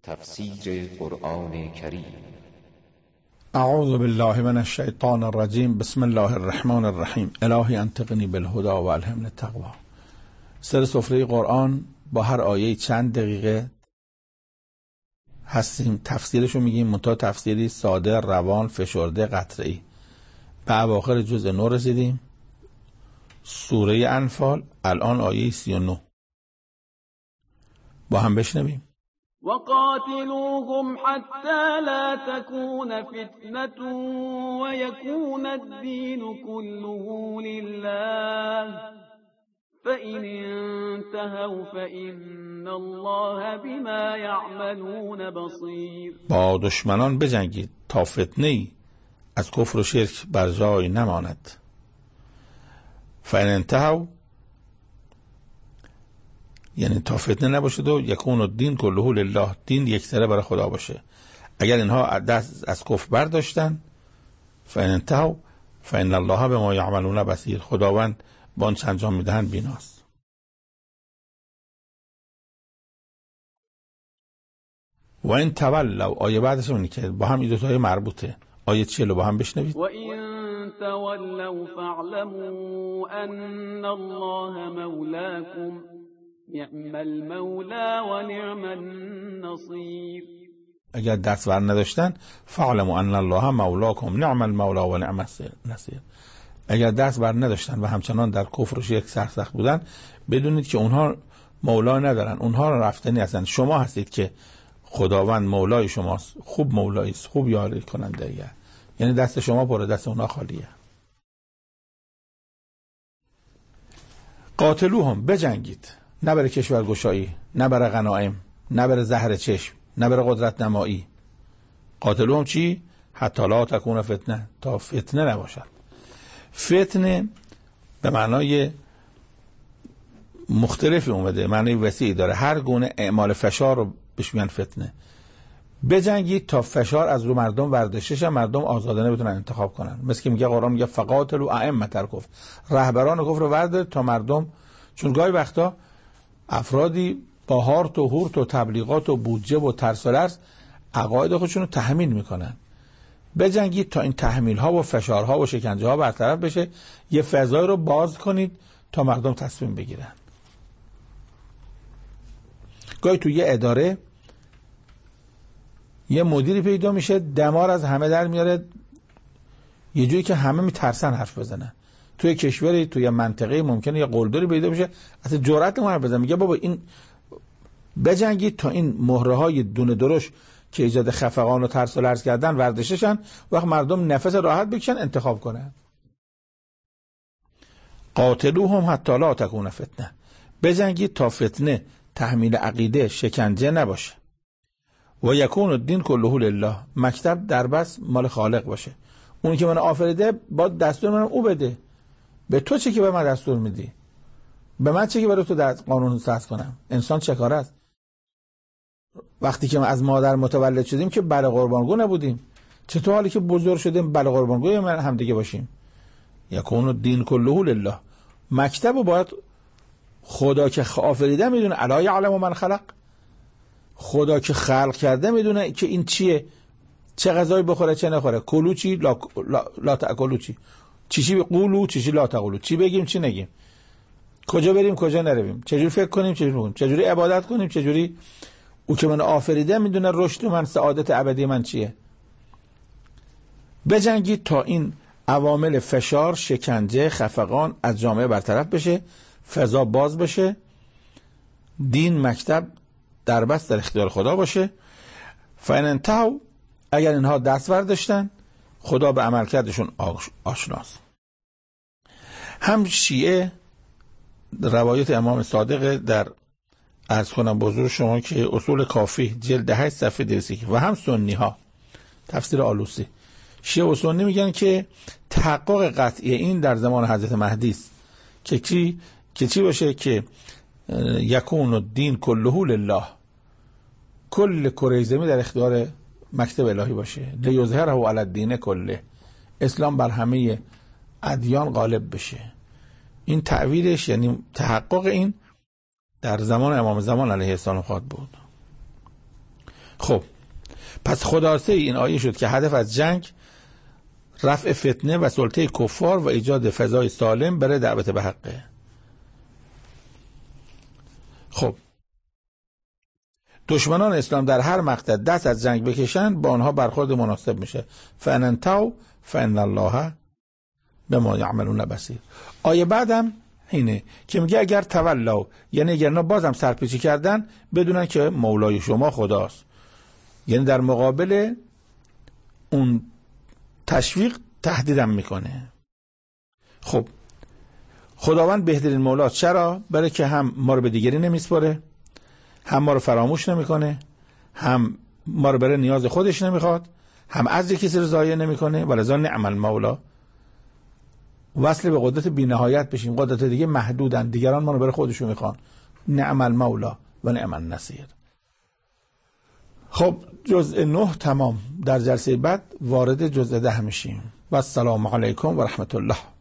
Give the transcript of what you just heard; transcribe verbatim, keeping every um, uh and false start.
تفسیر قرآن کریم. اعوذ بالله من الشیطان الرجیم. بسم الله الرحمن الرحیم. الهی انطقنی بالهدی و الهمنی التقوی. سر سفره قرآن با هر آیه چند دقیقه هستیم، تفسیرشو میگیم، منتها تفسیری ساده، روان، فشرده، قطعی. به اواخر جزء نو رسیدیم، سوره انفال، الان آیه سی و نه. با هم بشنویم. وقاتلوهم حتى لا تكون فتنة ويكون الدين كله لله فإن انتهوا فإن الله بما يعملون بصير. با دشمنان بجنگید تا فتنه‌ای از کفر و شرک بر جای نماند. فإن انتهوا یعنی تا فتنه نباشه و یکون الدین کله لله، دین یک سره برای خدا باشه. اگر اینها دست از کفر برداشتن، فإن انتهوا فإن الله بما یعملون بصیر، خداوند با آنچه انجام میدهند بیناست. و این تولوا، آیه بعدش اونی که با هم این دو تای مربوطه. آیه چهل با هم بشنوید. و این تولوا فاعلموا ان الله مولاکم نعم المولا و نعم النصیر. اگر دست بر نداشتن، فاعلموا ان الله مولاکم نعم المولا و نعم النصیر. اگر دست بر نداشتن و همچنان در کفر و شرک سرسخت بودن، بدونید که اونها مولا ندارن، اونها رفتنی هستن. شما هستید که خداوند مولای شماست، خوب مولایی است، خوب یاری کننده ایه. یعنی دست شما پر، دست اونها خالیه. قاتلوهم، بجنگید، نه برای کشورگشایی، نه برای غنایم، نه برای زهر چشم، نه برای قدرت نمایی. قاتلوهم چی؟ حتی لا تکون فتنه، تا فتنه نباشد. فتنه به معنای مختلفی اومده، معنای وسیعی داره. هر گونه اعمال فشار رو بهش میگن فتنه. بجنگید تا فشار از رو مردم ورداشته شه، مردم آزادانه بتونن انتخاب کنن. مثل که میگه قرآن میگه فقاتلوا ائمة الکفر، رهبران کفر رو وردارید تا مردم، چون گاهی وقتا افرادی با هارت و هورت و تبلیغات و بودجه و ترس و لرز عقاید خودشون رو تحمیل میکنن. بجنگید تا این تحمیل ها و فشارها و شکنجه ها برطرف بشه، یه فضای رو باز کنید تا مردم تصمیم بگیرن. گاهی تو یه اداره یه مدیری پیدا میشه، دمار از همه در میاره، یه جوری که همه میترسن حرف بزنن. توی کشوری، توی منطقه ممکنه یه قلدری پیدا بشه اصلا جرأت نمیکنه حرف بزنه. میگه بابا این بجنگید تا این مهره های دونه درش که ایجاد خفقان و ترس و لرز کردن ورداشتشن، وقت مردم نفس راحت بکشن انتخاب کنن. قاتلوهم حتی لا تکون فتنه، بجنگید تا فتنه، تحمیل عقیده، شکنجه نباشه. و یکون الدین کله لله، مکتب در بس مال خالق باشه. اونی که من آفریده با دستور منم او بده. به تو چه که به من دستور میدی؟ به من چه که برای تو دست قانون ساز کنم؟ انسان چه کار است؟ وقتی که ما از مادر متولد شدیم که بله قربانگو نبودیم، چطور حالی که بزرگ شدیم بله قربانگوی من هم دیگه باشیم؟ یکون الدین کله لله، مکتب باید خدا که آفریده میدونه. الا یعلم من خلق، خدا که خلق کرده میدونه که این چیه، چه غذایی بخوره چه نخوره. کلو چی لا, لا... لا تاکلو چی، چی چی قولو چی چی لا تقولو، چی بگیم چی نگیم، کجا بریم کجا نرویم، چجوری فکر کنیم چجوری کنیم، چجوری عبادت کنیم چجوری. او که من آفریده میدونه رشد من، سعادت ابدی من چیه. بجنگید تا این عوامل فشار، شکنجه، خفقان از جامعه برطرف بشه، فضا باز بشه، دین، مکتب در بس در اختیار خدا باشه. فإن انتهوا، اگر اینها دست برداشتن، خدا به عملکردشون آشناست. هم شیعه روایت امام صادق در عرض کنم بزرگ شما که اصول کافی جلد هشت صفحه دویست و هم سنی ها تفسیر آلوسی، شیعه و سنی میگن که تحقق قطعی این در زمان حضرت مهدی است که چی که چی باشه که یکون الدین کله لله، کل کره زمین در اختیار مکتب الهی باشه. لیظهره علی الدین کله، اسلام بر همه ادیان غالب بشه. این تعبیرش یعنی تحقق این در زمان امام زمان علیه السلام خواهد بود. خب پس خلاصه این آیه شد که هدف از جنگ رفع فتنه و سلطه کفار و ایجاد فضای سالم برای دعوت به حقه. خب دشمنان اسلام در هر مقطع دست از جنگ بکشن، با آنها برخورد مناسب میشه. فان انتهوا فان الله بما یعملون بصیر. آیه بعدم اینه که میگه اگر تولوا، یعنی اگر نه بازم سرپیچی کردن، بدونن که مولای شما خداست. یعنی در مقابل اون تشویق تهدیدم میکنه. خب خداوند بهترین مولاست. چرا؟ برای که هم ما رو به دیگری نمیسپاره، هم ما رو فراموش نمیکنه، هم ما رو برای نیاز خودش نمیخواد، هم از کسی رو ضایع نمیکنه. ولذا نعم المولا. وصل به قدرت بی‌نهایت بشیم. قدرت دیگه محدودن، دیگران ما رو برای خودشون میخوان. نعم المولا و نعم النصیر. خب جزء نه تمام. در جلسه بعد وارد جزء ده میشیم. و السلام علیکم و رحمت الله.